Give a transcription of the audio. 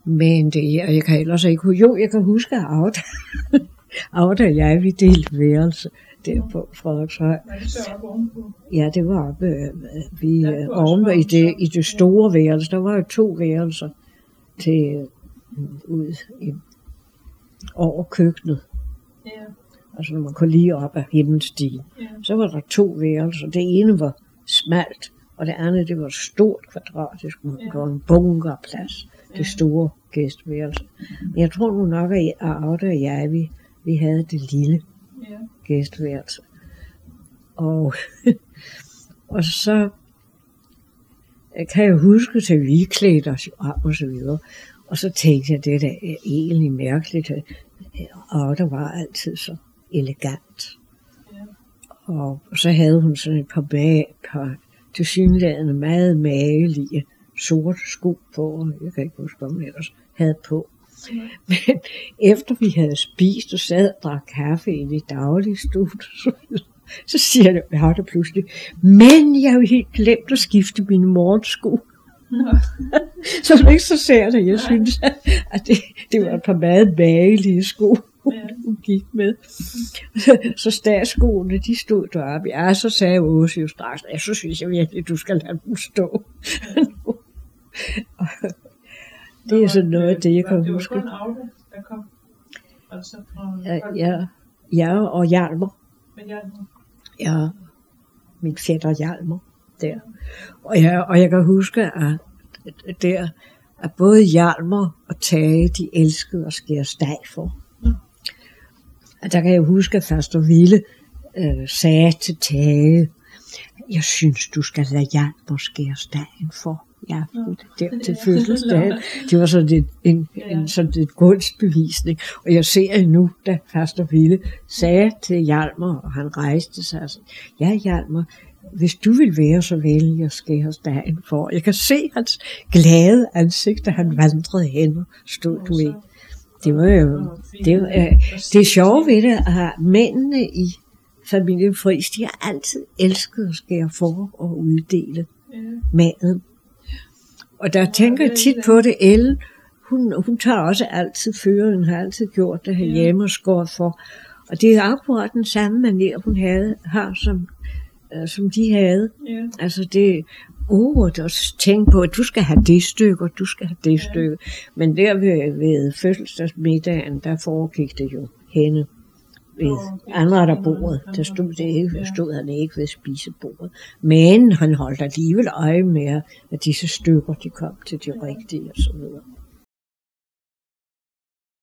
Men jeg kan ellers ikke huske. Jo, jeg kan huske, at Aude og jeg, vi delte værelse der på Frederikshøj. Var det så oppe ovenpå? Ja, det var oppe ovenpå i det store værelse. Der var jo 2 værelser til ud over køkkenet. Ja. Altså når man kunne lige op ad himmelstigen. Ja. Så var der 2 værelser. Det ene var smalt, og det andet det var et stort kvadratisk. Det var en bunkerplads. Det store gæstværelse. Men jeg tror nu nok, at Aude og jeg, vi havde det lille gæstværelse. Og så kan jeg huske, at vi klædte os om og så videre. Og så tænkte jeg, det er egentlig mærkeligt. Aude var altid så elegant. Og så havde hun sådan et par tilsyneladende meget magelige sorte sko på. Jeg kan ikke huske, hvad hun ellers havde på. Men efter vi havde spist og sad og drak kaffe inde i dagligstuen, så siger jeg det pludselig, men jeg har jo helt glemt at skifte mine morgensko. Så det er ikke så sært, at jeg synes, at det var et par meget magelige sko, hun gik med. Så statsskoene, de stod deroppe. Ja, så sagde Åse jo straks, så synes jeg virkelig, du skal lade dem stå. Det er sådan noget af det, jeg kan huske. Det var kun Aude, der kom. Altså fra ja, og Hjalmar. Med Hjalmar. Ja, min fætter Hjalmar der. Og jeg kan huske, at både Hjalmar og Tage, de elskede at skære steg for. Og der kan jeg huske, at faster Ville sagde til Tage, jeg synes, du skal lade Hjalmar skære stegen for. Ja, der til fødselsdagen. Det var sådan en gunstbevisning. Og jeg ser nu, da faster Ville sagde til Hjalmar, og han rejste sig og sagde, ja Hjalmar, hvis du vil være så venlig at skære stegen for. Jeg kan se hans glade ansigt, da han vandrede hen og stod du i. Det var jo, det sjove ved det, at mændene i familien Friis, de har altid elsket at skære for og uddele maden. Og der tænker jeg tit på det, Ellen, hun tager også altid føreren, har altid gjort det herhjemme og skåret for. Og det er akkurat den samme manier, hun har som de havde. Altså det at tænke på, at du skal have det stykke, og du skal have det stykke. Men der ved fødselsdagsmiddagen, der foregik det jo henne ved andre der bordet. Der stod han ikke ved spisebordet. Men han holdt alligevel øje med, at disse stykker, de kom til de rigtige og så videre.